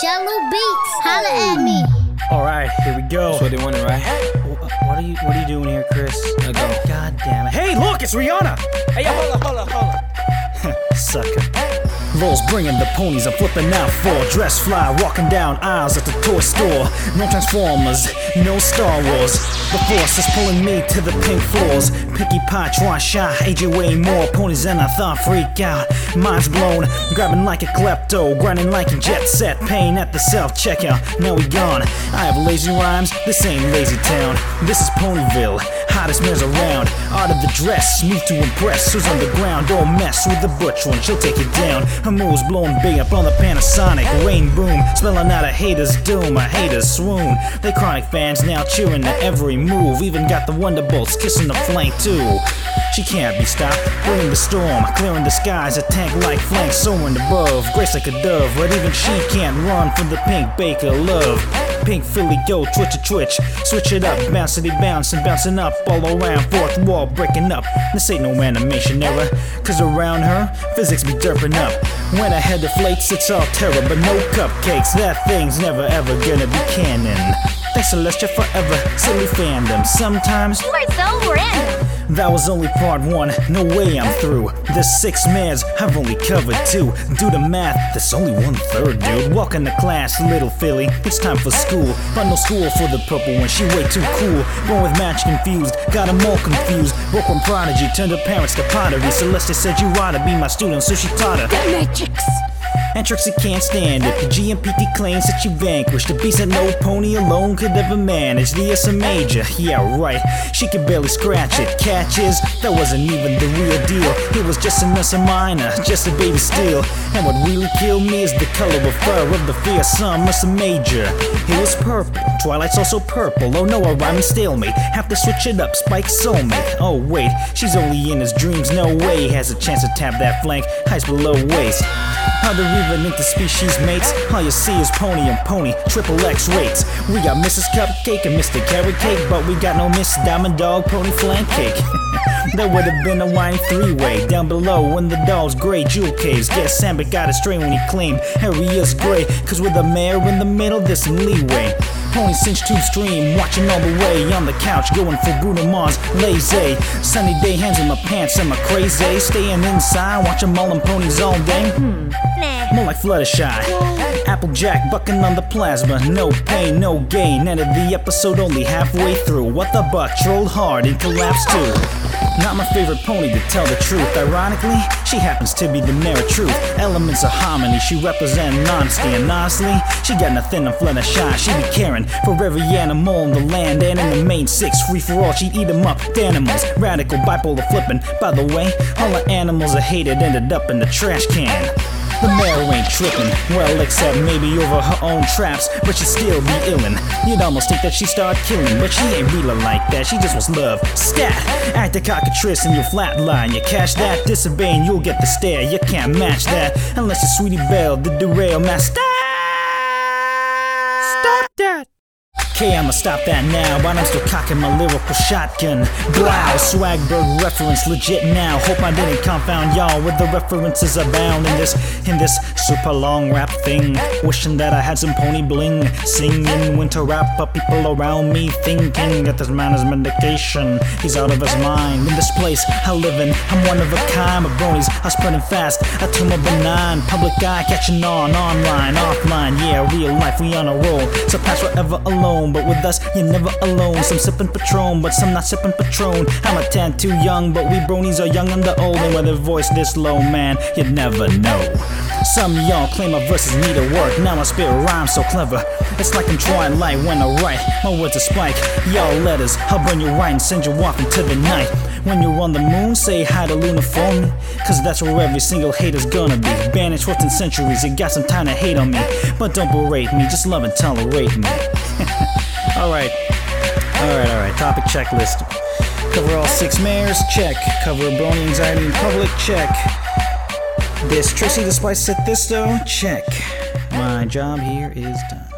Jello Beats, holla at me. Alright, here we go. That's what they wanted, right? What are you doing here, Chris? Let go. God damn it. Hey, look, it's Rihanna! Hey, hold up. Sucker. Rolls bringing the ponies, I'm flipping out for dress fly, walking down aisles at the toy store. No Transformers, no Star Wars. The Force is pulling me to the pink floors. Pinkie Pie, try shy, AJ way more ponies than I thought, freak out. Mind's blown, grabbing like a klepto, grinding like a jet set, paying at the self-checkout. Now we gone. I have lazy rhymes, this ain't Lazy Town. This is Ponyville, hottest mares around. Art of the dress, smooth to impress. Who's on the ground, don't mess with the butch one, she'll take it down. Her moves blowing big up on the Panasonic. Rain boom, spelling out a hater's doom, a hater's swoon. They chronic fans now cheering at every move. Even got the Wonderbolts kissing the flank too. She can't be stopped, bringing the storm, clearing the skies, a tank like flank soaring above. Grace like a dove, but even she can't run from the pink baker love. Pink Philly go twitch a twitch, switch it up, bouncity bouncing, bouncing up all around, fourth wall breaking up. This ain't no animation error, cause around her, physics be derping up. When her head deflates, it's all terror, but no cupcakes, that thing's never ever gonna be canon. Thanks Celestia forever, silly fandom, sometimes You are so random. that was only part one, no way I'm through. There's 6 mares, I've only covered 2. Do the math, that's only 1/3, dude. Welcome to class, little Philly, it's time for school. But no school for the purple one, she way too cool. Born with match confused, got 'em all confused. Broke one prodigy, turned her parents to pottery. Celestia said you ought to be my student, so she taught her. The Matrix. And Trixie can't stand it. The GMPT claims that you vanquished the beast that no pony alone could ever manage. The S a major, yeah right. She could barely scratch it. Catch is, that wasn't even the real deal. It was just an S minor, just a baby steal. And what really killed me is the color of fur of the fearsome S major. It was purple. Twilight's also purple. Oh no, a rhyming stalemate. Have to switch it up. Spike soulmate. Oh wait, she's only in his dreams. No way has a chance to tap that flank. Heights below waist. How to even into species mates. All you see is pony and pony, triple X rates. We got Mrs. Cupcake and Mr. Carrot Cake, but we got no Miss Diamond Dog Pony Flank Cake. There would have been a wine 3-way down below in the dog's gray jewel caves. Guess Samba got it straight when he claimed Harry is gray, cause with a mare in the middle there's some leeway. Pony cinch tube stream, watching all the way on the couch, going for Bruno Mars, lazy. Sunny day, hands in my pants, am I crazy? Staying inside, watching Mullen ponies all day. Nah. More like Fluttershy. Applejack bucking on the plasma. No pain, no gain. Ended the episode only halfway through. What the buck? Trolled hard and collapsed too. Not my favorite pony to tell the truth. Ironically, she happens to be the mare of truth. Elements of harmony, she represents honesty. And honestly, she got nothing on Fluttershy. She be caring for every animal in the land. And in the main 6, free for all, she'd eat them up. The animals, radical, bipolar flipping. By the way, all the animals I hated ended up in the trash can. The mare ain't trippin', well except maybe over her own traps, but she'd still be illin'. You'd almost think that she started killing, but she ain't really like that, she just wants love. Stat! Act a cockatrice and you flatline. You catch that, disobey and you'll get the stare. You can't match that, unless you're Sweetie Belle, the derail master. Stop that! Okay, I'ma stop that now, but I'm still cocking my lyrical shotgun. Blow, Swagberg reference legit now. Hope I didn't confound y'all with the references abound in this super long rap thing. Wishing that I had some pony bling, singing winter rap, but people around me thinking that this man is medication. He's out of his mind. In this place I live in, I'm one of a kind. My bronies are spreading fast, a tumor benign. Public eye catching on, online, offline. Yeah, real life we on a roll. Surpass forever alone. But with us, you're never alone. Some sippin' Patron, but some not sippin' Patron. I'm a tad too young, but we bronies are young and the old. And with a voice this low, man, you'd never know. Some of y'all claim my verses need a work. Now my spit rhymes so clever. It's like I'm Twilight when I write. My words are spike. Y'all letters, I'll burn you right and send you off into the night. When you're on the moon, say hi to Luna for me, cause that's where every single hater's gonna be. Banished 14 centuries, you got some time to hate on me, but don't berate me, just love and tolerate me. Alright, topic checklist. Cover all 6 mares, check. Cover brony anxiety in public, check. This Trixie the Spice set this though, check. My job here is done.